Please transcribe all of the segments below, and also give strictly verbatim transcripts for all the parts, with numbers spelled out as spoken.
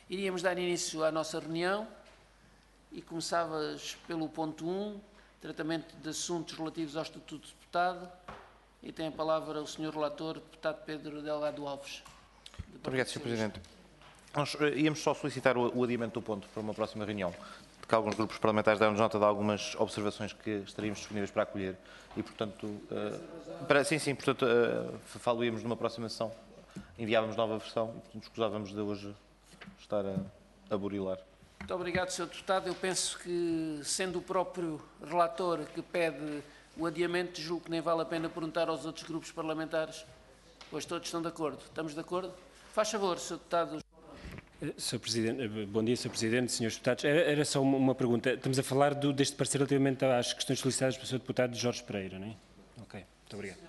Iríamos dar início à nossa reunião e começavas pelo ponto um, tratamento de assuntos relativos ao Estatuto de Deputado, e tem a palavra o senhor Relator, Deputado Pedro Delgado Alves. Muito obrigado, senhor Presidente. Nós uh, íamos só solicitar o, o adiamento do ponto para uma próxima reunião, porque alguns grupos parlamentares deram-nos nota de algumas observações que estaríamos disponíveis para acolher e, portanto, uh, para, sim, sim, portanto, uh, falo-íamos numa próxima sessão, enviávamos nova versão e, portanto, escusávamos de hoje estar a, a burilar. Muito obrigado, senhor Deputado. Eu penso que, sendo o próprio relator que pede o adiamento, julgo que nem vale a pena perguntar aos outros grupos parlamentares, pois todos estão de acordo. Estamos de acordo? Faz favor, senhor Deputado. senhor Presidente, bom dia, senhor Presidente, senhores Deputados. Era, era só uma, uma pergunta. Estamos a falar do, deste parecer relativamente às questões solicitadas pelo senhor Deputado Jorge Pereira, não é? Ok, muito obrigado.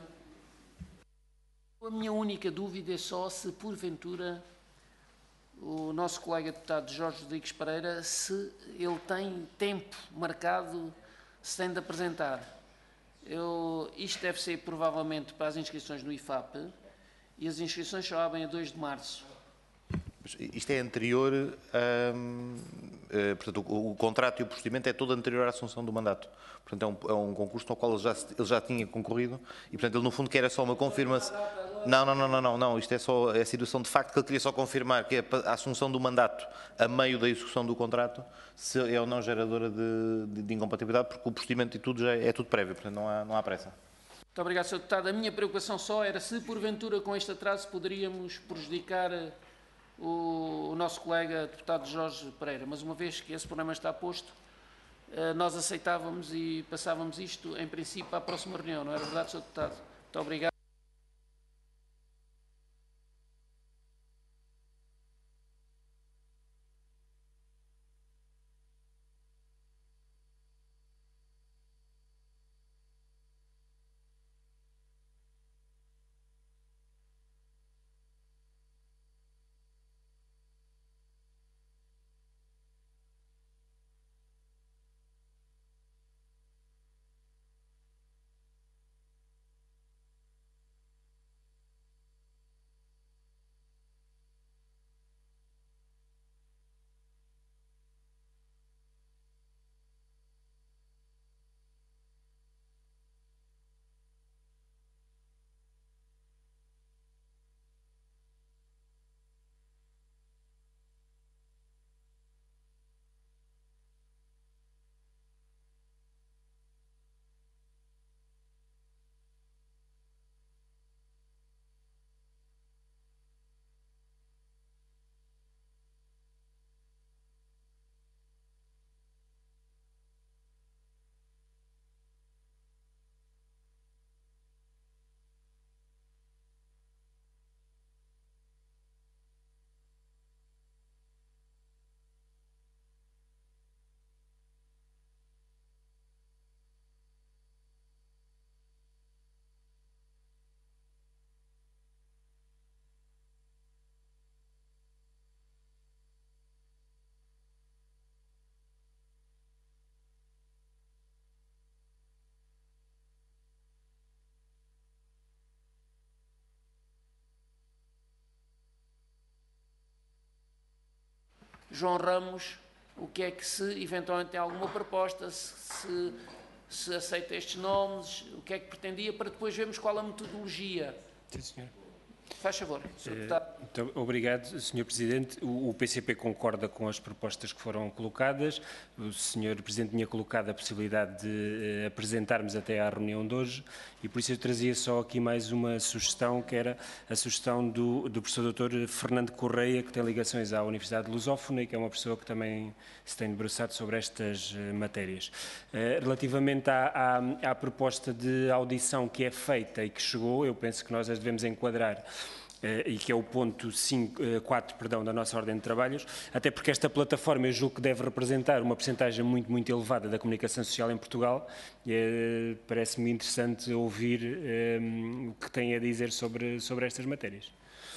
A minha única dúvida é só se, porventura, o nosso colega deputado Jorge Rodrigues Pereira, se ele tem tempo marcado, se tem de apresentar. Eu, isto deve ser provavelmente para as inscrições no I F A P e as inscrições só abrem a dois de março. Isto é anterior, hum, uh, portanto, o, o contrato e o procedimento é todo anterior à assunção do mandato. Portanto, é um, é um concurso no qual ele já, ele já tinha concorrido e, portanto, ele no fundo quer só uma confirmação. Não, não, não, não, não, não, isto é só é a situação de facto que ele queria só confirmar que a assunção do mandato a meio da execução do contrato se é ou não geradora de, de, de incompatibilidade, porque o procedimento e tudo já é, é tudo prévio, portanto não há, não há pressa. Muito obrigado, senhor Deputado. A minha preocupação só era se, porventura, com este atraso poderíamos prejudicar o, o nosso colega deputado Jorge Pereira, mas uma vez que esse problema está posto, nós aceitávamos e passávamos isto, em princípio, à próxima reunião, não era verdade, senhor Deputado? Muito obrigado. João Ramos, o que é que se eventualmente tem alguma proposta, se, se aceita estes nomes, o que é que pretendia, para depois vermos qual a metodologia. Sim, senhor. Faz favor, senhor Deputado. Muito obrigado, senhor Presidente. O, o P C P concorda com as propostas que foram colocadas. O senhor Presidente tinha colocado a possibilidade de eh, apresentarmos até à reunião de hoje e por isso eu trazia só aqui mais uma sugestão, que era a sugestão do, do professor doutor Fernando Correia, que tem ligações à Universidade Lusófona e que é uma pessoa que também se tem debruçado sobre estas eh, matérias. Eh, relativamente à, à, à proposta de audição que é feita e que chegou, eu penso que nós as devemos enquadrar Uh, e que é o ponto cinco, uh, quatro perdão, da nossa ordem de trabalhos, até porque esta plataforma eu julgo que deve representar uma percentagem muito, muito elevada da comunicação social em Portugal e uh, parece-me interessante ouvir um, o que tem a dizer sobre, sobre estas matérias.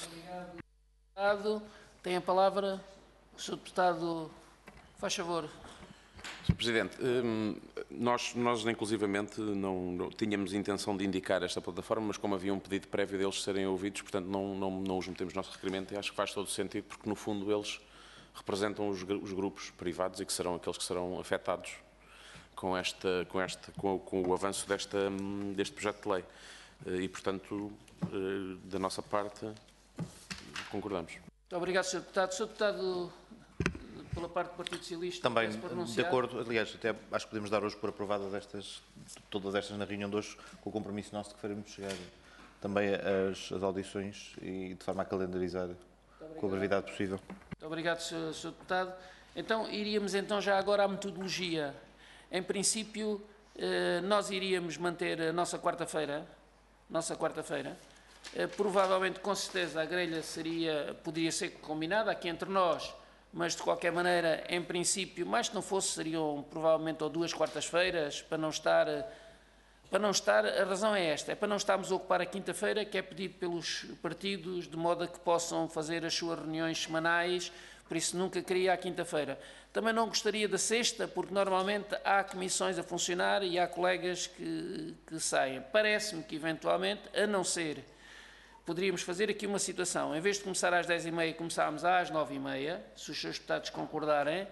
Obrigado. Tem a palavra o senhor Deputado. Faz favor. senhor Presidente, nós, nós inclusivamente não, não tínhamos intenção de indicar esta plataforma, mas como havia um pedido prévio deles serem ouvidos, portanto não, não, não os metemos no nosso requerimento e acho que faz todo o sentido, porque no fundo eles representam os, os grupos privados e que serão aqueles que serão afetados com, esta, com, esta, com, com o avanço desta, deste projeto de lei. E, portanto, da nossa parte, concordamos. Muito obrigado, senhor Deputado. senhor Deputado, pela parte do Partido Socialista, também, de acordo, aliás, até acho que podemos dar hoje por aprovada destas, todas estas na reunião de hoje, com o compromisso nosso de que faremos chegar também as, as audições e de forma a calendarizar com a brevidade possível. Muito obrigado, senhor Deputado. Então, iríamos então já agora à metodologia. Em princípio, nós iríamos manter a nossa quarta-feira, nossa quarta-feira. Provavelmente, com certeza, a grelha seria, poderia ser combinada aqui entre nós, mas de qualquer maneira, em princípio, mais que não fosse, seriam provavelmente ou duas quartas-feiras, para não estar, para não estar, a razão é esta, é para não estarmos a ocupar a quinta-feira, que é pedido pelos partidos, de modo a que possam fazer as suas reuniões semanais, por isso nunca queria a quinta-feira. Também não gostaria da sexta, porque normalmente há comissões a funcionar e há colegas que, que saem. Parece-me que, eventualmente, a não ser, poderíamos fazer aqui uma situação, em vez de começar às dez e meia, começámos às nove e meia, se os seus deputados concordarem,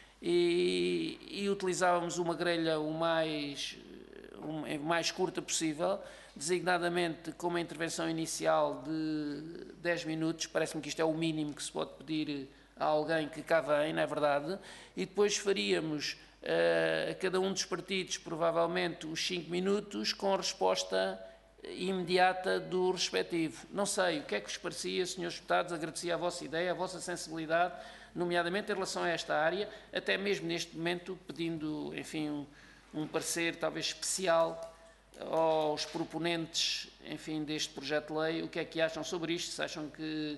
e, e utilizávamos uma grelha o mais, o mais curta possível, designadamente com uma intervenção inicial de dez minutos, parece-me que isto é o mínimo que se pode pedir a alguém que cá vem, não é verdade? E depois faríamos uh, a cada um dos partidos, provavelmente, os cinco minutos, com resposta imediata do respectivo. Não sei, o que é que vos parecia, senhores deputados? Agradecia a vossa ideia, a vossa sensibilidade, nomeadamente em relação a esta área, até mesmo neste momento pedindo, enfim, um, um parecer talvez especial aos proponentes, enfim, deste projeto de lei. O que é que acham sobre isto? Se acham que,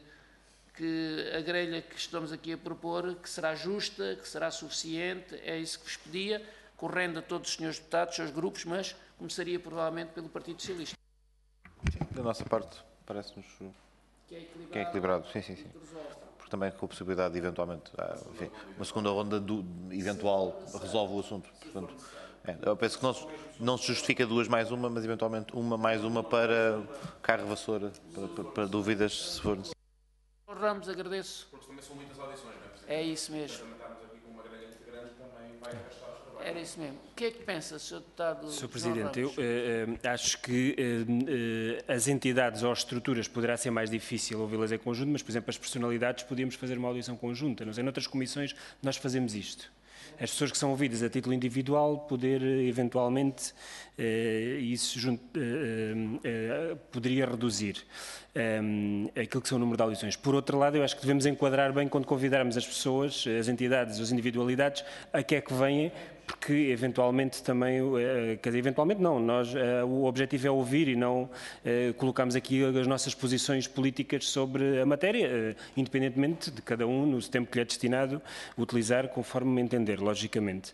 que a grelha que estamos aqui a propor, que será justa, que será suficiente, é isso que vos pedia, correndo a todos os senhores deputados, seus grupos, mas começaria provavelmente pelo Partido Socialista. Sim, da nossa parte, parece-nos que é equilibrado. Que é equilibrado. Sim, sim, sim. Porque também com a possibilidade de, eventualmente, enfim, uma segunda ronda do, eventual resolve o assunto. Portanto, é, eu penso que não, não se justifica duas mais uma, mas eventualmente uma mais uma para carro vassoura, para, para, para dúvidas, se for necessário. Ramos, agradeço. Porque também são muitas audições, não é? É isso mesmo. Também estamos aqui com uma grelha muito grande, também vai arrastar os trabalhos. Era isso mesmo. O que é que pensa, senhor Deputado? senhor Presidente, eu uh, acho que uh, uh, as entidades ou as estruturas poderá ser mais difícil ouvi-las em conjunto, mas, por exemplo, as personalidades podíamos fazer uma audição conjunta. Não sei, noutras comissões nós fazemos isto. As pessoas que são ouvidas a título individual, poder, eventualmente, uh, isso junto, uh, uh, uh, poderia reduzir um, aquilo que são o número de audições. Por outro lado, eu acho que devemos enquadrar bem quando convidarmos as pessoas, as entidades, as individualidades, a que é que venham, porque eventualmente também, quer dizer, eventualmente não, nós, o objetivo é ouvir e não colocamos aqui as nossas posições políticas sobre a matéria, independentemente de cada um, no tempo que lhe é destinado, utilizar conforme entender, logicamente.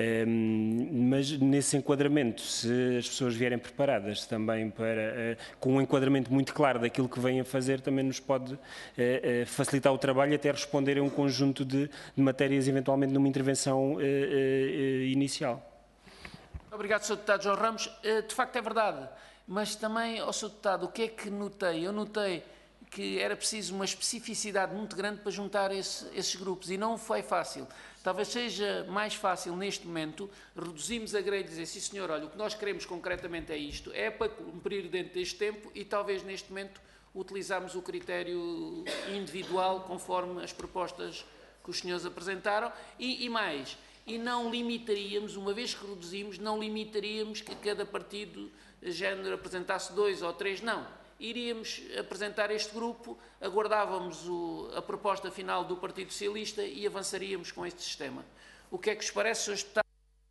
Mas nesse enquadramento, se as pessoas vierem preparadas também para, com um enquadramento muito claro daquilo que vêm a fazer, também nos pode facilitar o trabalho até responder a um conjunto de, de matérias, eventualmente numa intervenção inicial. Obrigado, senhor Deputado João Ramos. De facto é verdade, mas também, ó senhor Deputado, o que é que notei? Eu notei que era preciso uma especificidade muito grande para juntar esse, esses grupos e não foi fácil. Talvez seja mais fácil neste momento reduzirmos a grelha e dizer, sim senhor, olha, o que nós queremos concretamente é isto, é para cumprir dentro deste tempo e talvez neste momento utilizarmos o critério individual conforme as propostas que os senhores apresentaram e, e mais, e não limitaríamos, uma vez que reduzimos, não limitaríamos que cada partido género apresentasse dois ou três, não. Iríamos apresentar este grupo, aguardávamos o, a proposta final do Partido Socialista e avançaríamos com este sistema. O que é que vos parece, senhores deputados?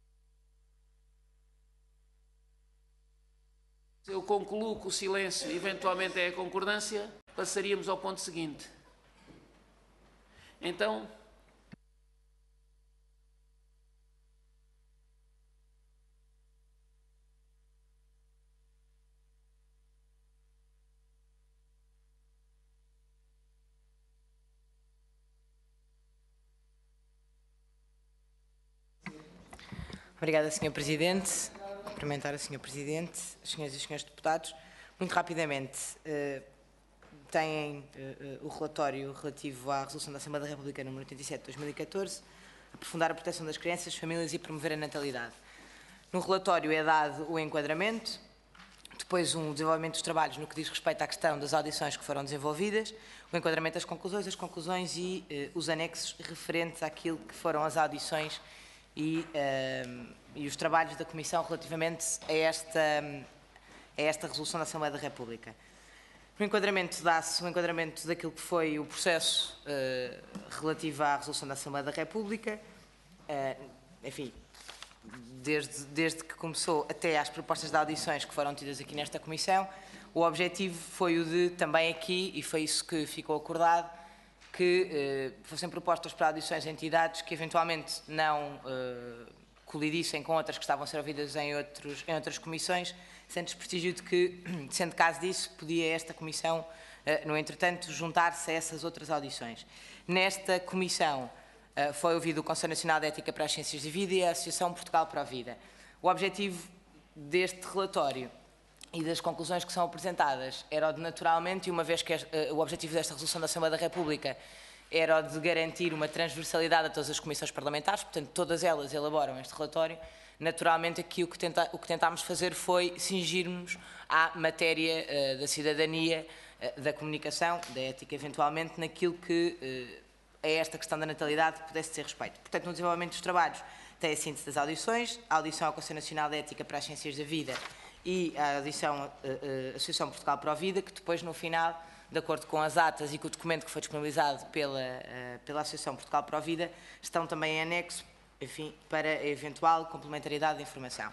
Se eu concluo que o silêncio eventualmente é a concordância, passaríamos ao ponto seguinte. Então... Obrigada, senhor Presidente. Cumprimentar o senhor Presidente, as senhoras e os senhores deputados. Muito rapidamente, têm uh, uh, o relatório relativo à Resolução da Assembleia da República número oitenta e sete de dois mil e catorze, aprofundar a proteção das crianças, famílias e promover a natalidade. No relatório é dado o enquadramento, depois um desenvolvimento dos trabalhos no que diz respeito à questão das audições que foram desenvolvidas, o enquadramento das conclusões, as conclusões e uh, os anexos referentes àquilo que foram as audições e, uh, e os trabalhos da Comissão relativamente a esta, a esta resolução da Assembleia da República. No enquadramento dá-se o enquadramento daquilo que foi o processo uh, relativo à resolução da Assembleia da República, uh, enfim, desde, desde que começou até às propostas de audições que foram tidas aqui nesta Comissão. O objetivo foi o de, também aqui, e foi isso que ficou acordado, que uh, fossem propostas para audições a entidades que eventualmente não uh, colidissem com outras que estavam a ser ouvidas em, outros, em outras comissões, sem desprestígio de que, sendo caso disso, podia esta Comissão, uh, no entretanto, juntar-se a essas outras audições. Nesta Comissão uh, foi ouvido o Conselho Nacional de Ética para as Ciências da Vida e a Associação Portugal para a Vida. O objetivo deste relatório e das conclusões que são apresentadas era o de, naturalmente, e uma vez que uh, o objetivo desta resolução da Assembleia da República era o de garantir uma transversalidade a todas as comissões parlamentares, portanto, todas elas elaboram este relatório. Naturalmente, aqui o que, tenta, o que tentámos fazer foi cingirmos à matéria uh, da cidadania, uh, da comunicação, da ética, eventualmente, naquilo que uh, é esta questão da natalidade pudesse ser respeito. Portanto, no desenvolvimento dos trabalhos tem a síntese das audições, a audição ao Conselho Nacional de Ética para as Ciências da Vida e a audição à uh, uh, Associação Portugal para a Vida, que depois, no final, de acordo com as atas e com o documento que foi disponibilizado pela, uh, pela Associação Portugal para a Vida, estão também em anexo, enfim, para a eventual complementariedade de informação.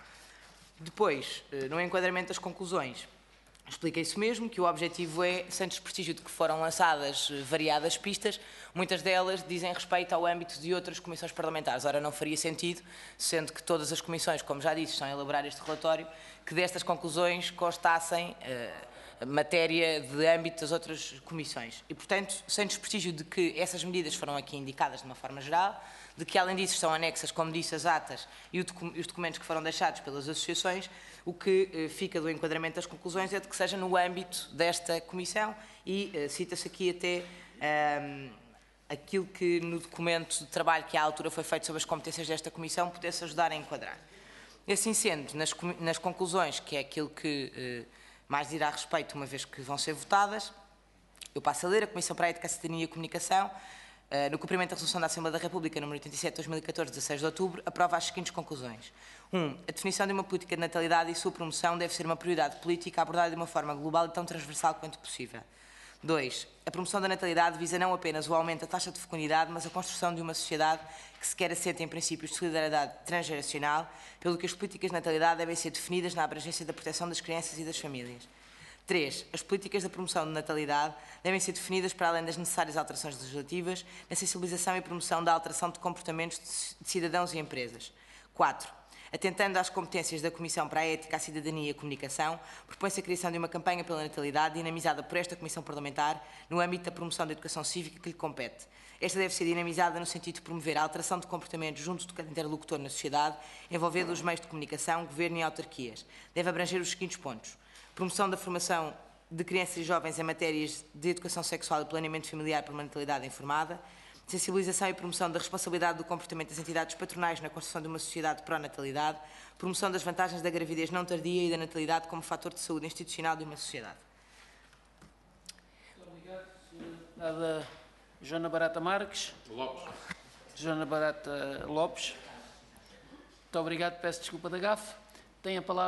Depois, no enquadramento das conclusões, explica isso mesmo, que o objetivo é, sem desprestígio de que foram lançadas variadas pistas, muitas delas dizem respeito ao âmbito de outras comissões parlamentares. Ora, não faria sentido, sendo que todas as comissões, como já disse, estão a elaborar este relatório, que destas conclusões constassem uh, matéria de âmbito das outras comissões. E, portanto, sem desprestígio de que essas medidas foram aqui indicadas de uma forma geral, de que, além disso, estão anexas, como disse, as atas e os documentos que foram deixados pelas associações, o que eh, fica do enquadramento das conclusões é de que seja no âmbito desta Comissão e eh, cita-se aqui até eh, aquilo que no documento de trabalho que à altura foi feito sobre as competências desta Comissão pudesse ajudar a enquadrar. E assim sendo, nas, nas conclusões, que é aquilo que eh, mais dirá respeito, uma vez que vão ser votadas, eu passo a ler: a Comissão para a Ética, a Cidadania e a Comunicação, Uh, no cumprimento da Resolução da Assembleia da República número oitenta e sete de dois mil e catorze, dezasseis de outubro, aprova as seguintes conclusões. um. A definição de uma política de natalidade e sua promoção deve ser uma prioridade política abordada de uma forma global e tão transversal quanto possível. dois. A promoção da natalidade visa não apenas o aumento da taxa de fecundidade, mas a construção de uma sociedade que se quer assente em princípios de solidariedade transgeracional, pelo que as políticas de natalidade devem ser definidas na abrangência da proteção das crianças e das famílias. três. As políticas da promoção de natalidade devem ser definidas, para além das necessárias alterações legislativas, na sensibilização e promoção da alteração de comportamentos de cidadãos e empresas. quatro. Atentando às competências da Comissão para a Ética, a Cidadania e a Comunicação, propõe-se a criação de uma campanha pela natalidade dinamizada por esta Comissão Parlamentar no âmbito da promoção da educação cívica que lhe compete. Esta deve ser dinamizada no sentido de promover a alteração de comportamentos junto de cada interlocutor na sociedade, envolvendo os meios de comunicação, governo e autarquias. Deve abranger os seguintes pontos: promoção da formação de crianças e jovens em matérias de educação sexual e planeamento familiar para uma natalidade informada, sensibilização e promoção da responsabilidade do comportamento das entidades patronais na construção de uma sociedade pró-natalidade, promoção das vantagens da gravidez não tardia e da natalidade como fator de saúde institucional de uma sociedade. Muito obrigado, senhora Joana Barata Marques. Lopes. Joana Barata Lopes. Muito obrigado, peço desculpa da gafe. Tem a palavra.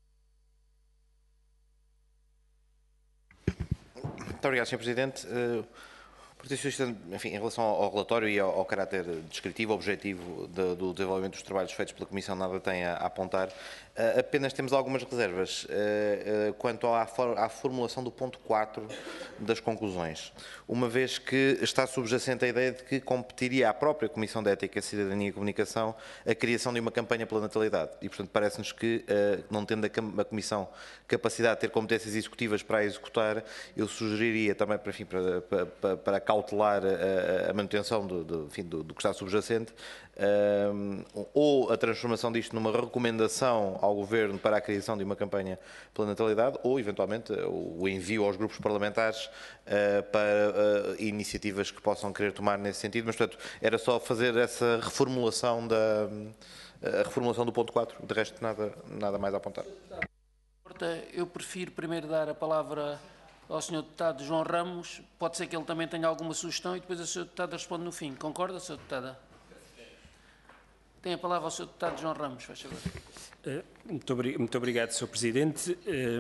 Muito obrigado, senhor Presidente. Uh, enfim, em relação ao relatório e ao, ao caráter descritivo, objetivo de, do desenvolvimento dos trabalhos feitos pela Comissão, nada tem a, a apontar. Uh, apenas temos algumas reservas uh, uh, quanto à, for, à formulação do ponto quatro das conclusões, uma vez que está subjacente a ideia de que competiria à própria Comissão de Ética, Cidadania e Comunicação a criação de uma campanha pela natalidade. E, portanto, parece-nos que, uh, não tendo a, a Comissão capacidade de ter competências executivas para a executar, eu sugeriria também para, enfim, para, para, para a cautelar a, a manutenção do, do, enfim, do, do que está subjacente, uh, ou a transformação disto numa recomendação ao Governo para a criação de uma campanha pela natalidade, ou, eventualmente, o envio aos grupos parlamentares uh, para uh, iniciativas que possam querer tomar nesse sentido. Mas, portanto, era só fazer essa reformulação, da, a reformulação do ponto quatro, de resto, nada, nada mais a apontar. Eu prefiro primeiro dar a palavra ao senhor Deputado João Ramos. Pode ser que ele também tenha alguma sugestão e depois a senhora Deputada responde no fim. Concorda, senhora Deputada? Tem a palavra ao senhor Deputado João Ramos, faz favor. Muito, muito obrigado, senhor Presidente.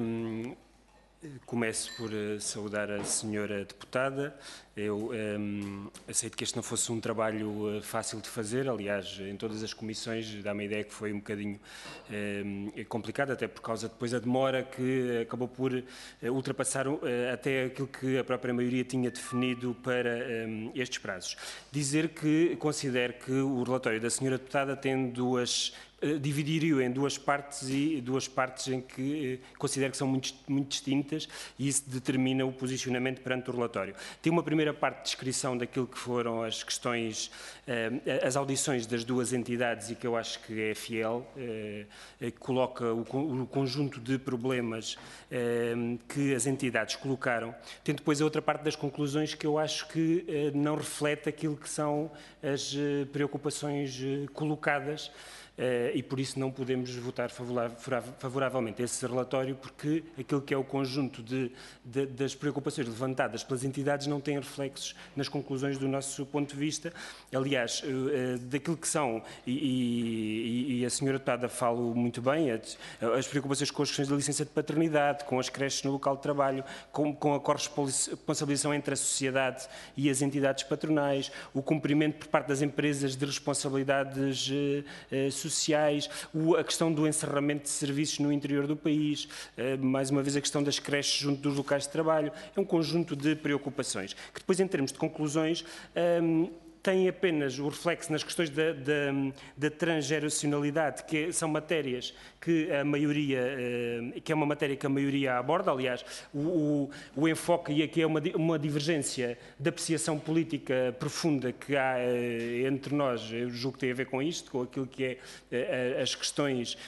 Começo por saudar a senhora Deputada. Eu um, aceito que este não fosse um trabalho fácil de fazer, aliás, em todas as comissões dá-me a ideia que foi um bocadinho um, complicado, até por causa depois da demora que acabou por uh, ultrapassar uh, até aquilo que a própria maioria tinha definido para um, estes prazos. Dizer que considero que o relatório da senhora Deputada tem duas dividir-o em duas partes e duas partes em que eh, considero que são muito, muito distintas e isso determina o posicionamento perante o relatório. Tem uma primeira parte de descrição daquilo que foram as questões, eh, as audições das duas entidades e que eu acho que é fiel, eh, que coloca o, o conjunto de problemas eh, que as entidades colocaram. Tem depois a outra parte das conclusões que eu acho que eh, não reflete aquilo que são as eh, preocupações eh, colocadas. Uh, e por isso não podemos votar favoravelmente a esse relatório, porque aquilo que é o conjunto de, de, das preocupações levantadas pelas entidades não tem reflexos nas conclusões do nosso ponto de vista. Aliás, uh, daquilo que são, e, e, e a senhora Deputada fala muito bem, as, as preocupações com as questões da licença de paternidade, com as creches no local de trabalho, com, com a corresponsabilização entre a sociedade e as entidades patronais, o cumprimento por parte das empresas de responsabilidades uh, uh, sociais, a questão do encerramento de serviços no interior do país, mais uma vez a questão das creches junto dos locais de trabalho, é um conjunto de preocupações, que depois em termos de conclusões tem apenas o reflexo nas questões da, da, da transgeracionalidade, que são matérias que a maioria, que é uma matéria que a maioria aborda, aliás, o, o, o enfoque, e aqui é uma, uma divergência de apreciação política profunda que há entre nós, eu julgo que tem a ver com isto, com aquilo que é as questões,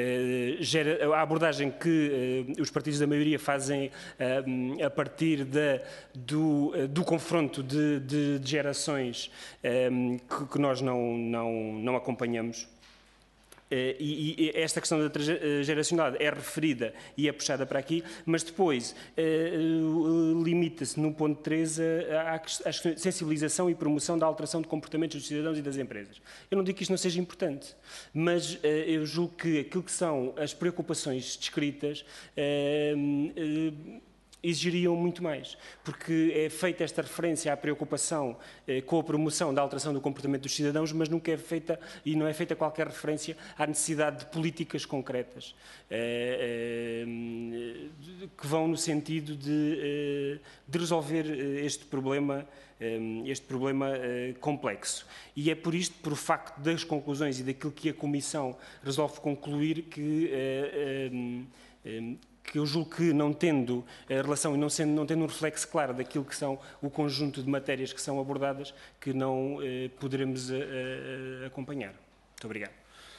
a abordagem que os partidos da maioria fazem a partir de, do, do confronto de, de, de gerações que, que nós não, não, não acompanhamos. E, e esta questão da transgeracionalidade é referida e é puxada para aqui, mas depois uh, limita-se no ponto três à, à sensibilização e promoção da alteração de comportamentos dos cidadãos e das empresas. Eu não digo que isto não seja importante, mas uh, eu julgo que aquilo que são as preocupações descritas uh, uh, exigiriam muito mais, porque é feita esta referência à preocupação eh, com a promoção da alteração do comportamento dos cidadãos, mas nunca é feita, e não é feita qualquer referência à necessidade de políticas concretas eh, eh, que vão no sentido de, eh, de resolver este problema, eh, este problema eh, complexo. E é por isto, por o facto das conclusões e daquilo que a Comissão resolve concluir, que eh, eh, eh, que eu julgo que, não tendo a relação e não, sendo, não tendo um reflexo claro daquilo que são o conjunto de matérias que são abordadas, que não eh, poderemos eh, eh, acompanhar. Muito obrigado.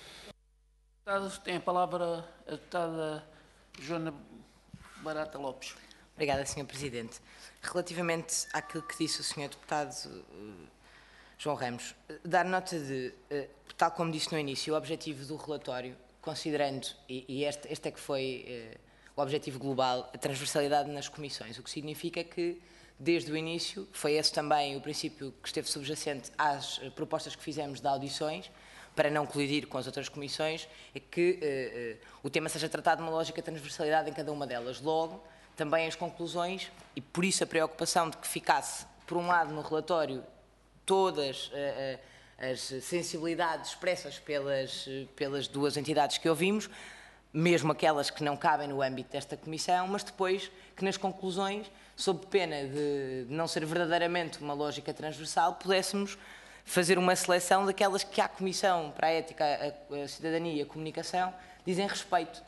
Tem a palavra a deputada Joana Barata Lopes. Obrigada, senhor Presidente. Relativamente àquilo que disse o senhor Deputado uh, João Ramos, dar nota de, uh, tal como disse no início, o objetivo do relatório, considerando, e, e este, este é que foi uh, o objetivo global, a transversalidade nas comissões, o que significa que, desde o início, foi esse também o princípio que esteve subjacente às propostas que fizemos de audições, para não colidir com as outras comissões, é que uh, uh, o tema seja tratado numa lógica de transversalidade em cada uma delas. Logo, também as conclusões, e por isso a preocupação de que ficasse, por um lado, no relatório, todas uh, uh, as sensibilidades expressas pelas, uh, pelas duas entidades que ouvimos, mesmo aquelas que não cabem no âmbito desta comissão, mas depois que nas conclusões, sob pena de não ser verdadeiramente uma lógica transversal, pudéssemos fazer uma seleção daquelas que a Comissão para a Ética, a Cidadania e a Comunicação dizem respeito.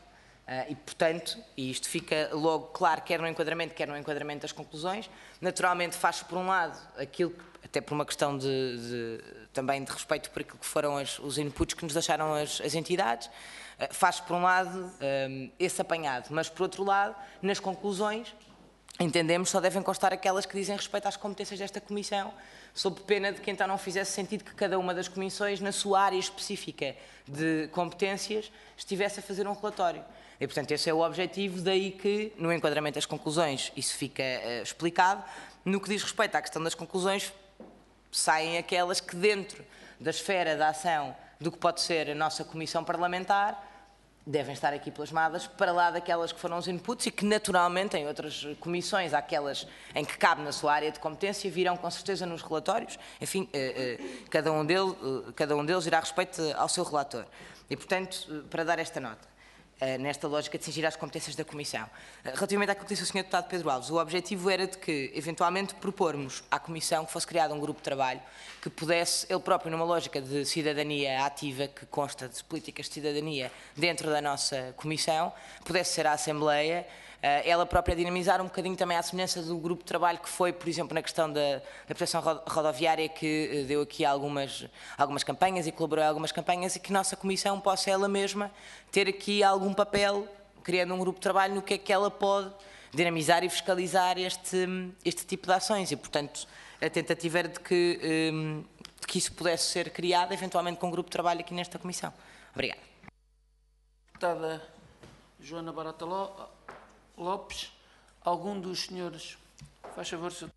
Uh, e, portanto, e isto fica logo claro, quer no enquadramento, quer no enquadramento das conclusões, naturalmente faz por um lado aquilo que, até por uma questão de, de, também de respeito por aquilo que foram as, os inputs que nos deixaram as, as entidades, uh, faz por um lado um, esse apanhado, mas por outro lado, nas conclusões, entendemos, só devem constar aquelas que dizem respeito às competências desta Comissão, sob pena de que então não fizesse sentido que cada uma das comissões, na sua área específica de competências, estivesse a fazer um relatório. E, portanto, esse é o objetivo, daí que, no enquadramento das conclusões, isso fica uh, explicado. No que diz respeito à questão das conclusões, saem aquelas que, dentro da esfera da ação do que pode ser a nossa Comissão Parlamentar, devem estar aqui plasmadas, para lá daquelas que foram os inputs e que, naturalmente, em outras comissões, aquelas em que cabe na sua área de competência, virão com certeza nos relatórios. Enfim, uh, uh, cada, um deles, uh, cada um deles irá respeito ao seu relator. E, portanto, uh, para dar esta nota, nesta lógica de cingir às competências da Comissão. Relativamente àquilo que disse o senhor Deputado Pedro Alves, o objetivo era de que, eventualmente, propormos à Comissão que fosse criado um grupo de trabalho que pudesse, ele próprio, numa lógica de cidadania ativa, que consta de políticas de cidadania dentro da nossa Comissão, pudesse ser a Assembleia, ela própria dinamizar um bocadinho também à semelhança do grupo de trabalho que foi, por exemplo, na questão da, da proteção rodoviária, que deu aqui algumas, algumas campanhas e colaborou em algumas campanhas, e que a nossa Comissão possa ela mesma ter aqui algum papel, criando um grupo de trabalho no que é que ela pode dinamizar e fiscalizar este, este tipo de ações. E, portanto, a tentativa era de que, de que isso pudesse ser criado, eventualmente com um grupo de trabalho aqui nesta Comissão. Obrigada. Deputada Joana Barata Lopes, algum dos senhores, faz favor, senhor.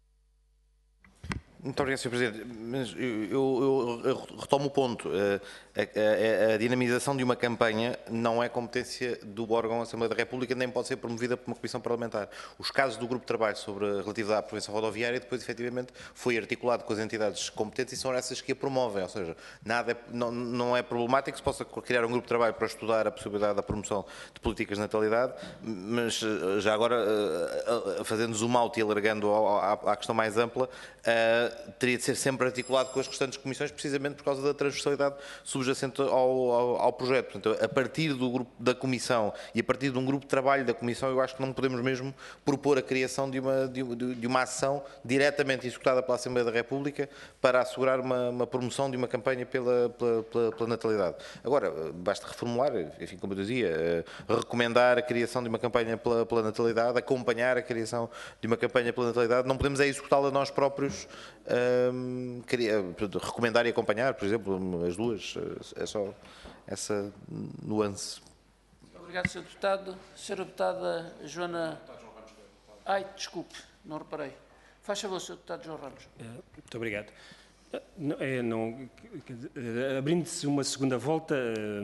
Muito obrigado, senhor Presidente. Mas eu, eu, eu retomo o ponto. A, a, a dinamização de uma campanha não é competência do órgão Assembleia da República, nem pode ser promovida por uma comissão parlamentar. Os casos do grupo de trabalho sobre a relatividade à prevenção rodoviária, depois, efetivamente, foi articulado com as entidades competentes e são essas que a promovem. Ou seja, nada é, não, não é problemático que se possa criar um grupo de trabalho para estudar a possibilidade da promoção de políticas de natalidade, mas já agora, fazendo zoom out e alargando à questão mais ampla, teria de ser sempre articulado com as restantes comissões, precisamente por causa da transversalidade subjacente ao, ao, ao projeto. Portanto, a partir do grupo da comissão e a partir de um grupo de trabalho da comissão, eu acho que não podemos mesmo propor a criação de uma, de, de uma ação diretamente executada pela Assembleia da República para assegurar uma, uma promoção de uma campanha pela, pela, pela, pela natalidade. Agora, basta reformular, enfim, como eu dizia, recomendar a criação de uma campanha pela, pela natalidade, acompanhar a criação de uma campanha pela natalidade, não podemos é executá-la nós próprios. Um, queria, recomendar e acompanhar, por exemplo, as duas, é só essa nuance. Obrigado, senhor Deputado. senhora Deputada Joana... Ai, desculpe, não reparei. Faz favor, senhor Deputado João Ramos. Muito obrigado. Não, é, não, abrindo-se uma segunda volta,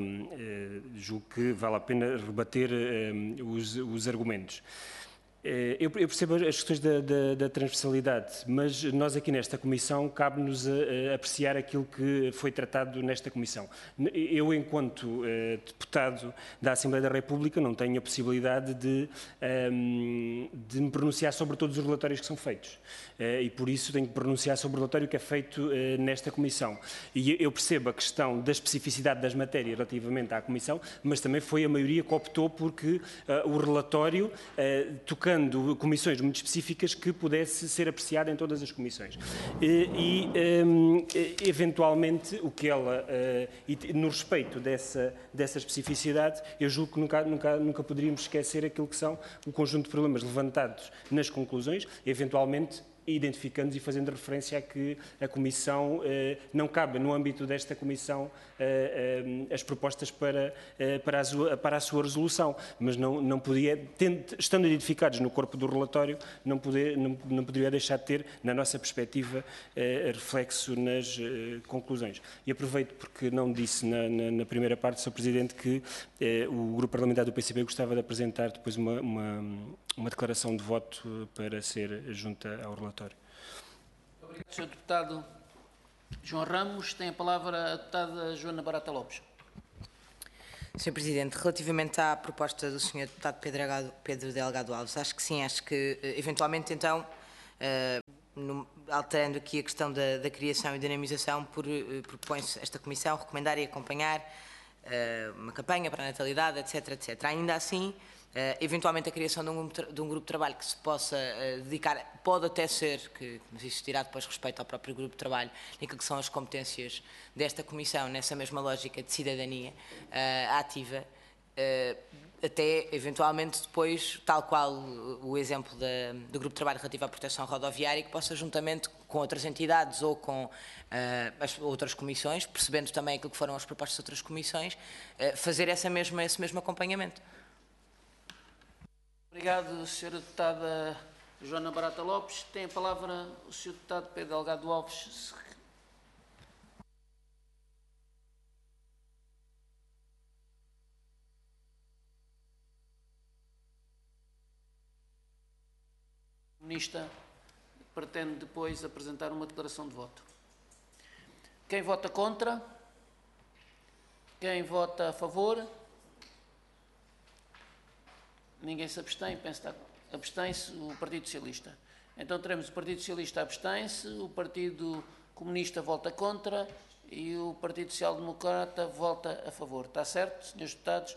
julgo que vale a pena rebater os, os argumentos. Eu percebo as questões da, da, da transversalidade, mas nós aqui nesta Comissão cabe-nos a, a apreciar aquilo que foi tratado nesta Comissão. Eu, enquanto uh, deputado da Assembleia da República, não tenho a possibilidade de, um, de me pronunciar sobre todos os relatórios que são feitos. Uh, e por isso tenho que pronunciar sobre o relatório que é feito uh, nesta Comissão. E eu percebo a questão da especificidade das matérias relativamente à Comissão, mas também foi a maioria que optou porque uh, o relatório uh, tocando comissões muito específicas que pudesse ser apreciada em todas as comissões. E, e um, eventualmente, o que ela, uh, e no respeito dessa, dessa especificidade, eu julgo que nunca, nunca, nunca poderíamos esquecer aquilo que são o conjunto de problemas levantados nas conclusões, eventualmente identificando e fazendo referência a que a Comissão eh, não cabe no âmbito desta Comissão eh, eh, as propostas para, eh, para, a sua, para a sua resolução, mas não, não podia, tendo, estando identificados no corpo do relatório, não, poder, não, não poderia deixar de ter, na nossa perspectiva, eh, reflexo nas eh, conclusões. E aproveito, porque não disse na, na, na primeira parte, senhor Presidente, que eh, o Grupo Parlamentar do P C P gostava de apresentar depois uma, uma, uma declaração de voto para ser junta ao relatório. Obrigado, senhor Deputado João Ramos. Tem a palavra a Deputada Joana Barata Lopes. senhor Presidente, relativamente à proposta do senhor Deputado Pedro, Pedro Delgado Alves, acho que sim, acho que eventualmente então, uh, no, alterando aqui a questão da, da criação e dinamização, por, uh, propõe-se esta Comissão recomendar e acompanhar uma campanha para a natalidade, etc, etcétera. Ainda assim, eventualmente a criação de um, de um grupo de trabalho que se possa dedicar, pode até ser, que, mas isso dirá depois respeito ao próprio grupo de trabalho, naquilo que são as competências desta Comissão, nessa mesma lógica de cidadania ativa, até eventualmente depois, tal qual o exemplo da, do grupo de trabalho relativo à proteção rodoviária, que possa juntamente com outras entidades ou com uh, as outras comissões, percebendo também aquilo que foram as propostas de outras comissões, uh, fazer essa mesma, esse mesmo acompanhamento. Obrigado, senhora Deputada Joana Barata Lopes. Tem a palavra o senhor Deputado Pedro Delgado Alves. O Comunista pretende depois apresentar uma declaração de voto. Quem vota contra? Quem vota a favor? Ninguém se abstém, penso que abstém-se o Partido Socialista. Então teremos o Partido Socialista abstém-se, o Partido Comunista vota contra e o Partido Social Democrata vota a favor. Está certo, senhores deputados?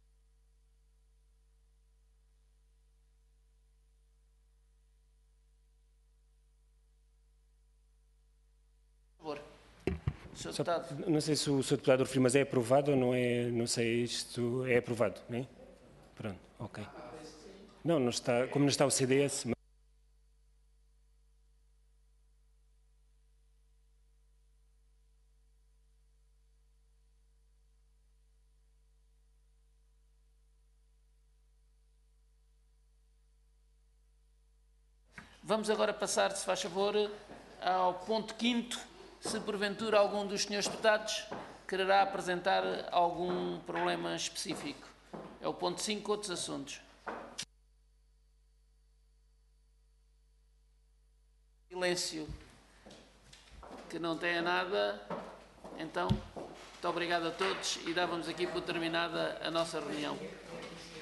senhor Só, Deputado. não sei se o senhor Deputado referiu, mas é aprovado ou não é? Não sei, isto é aprovado, não é? Pronto, ok. Não, não está, como não está o C D S... Mas... Vamos agora passar, se faz favor, ao ponto quinto. Se porventura algum dos senhores deputados quererá apresentar algum problema específico. É o ponto cinco, outros assuntos. Silêncio. Que não tenha nada. Então, muito obrigado a todos e dávamos aqui por terminada a nossa reunião.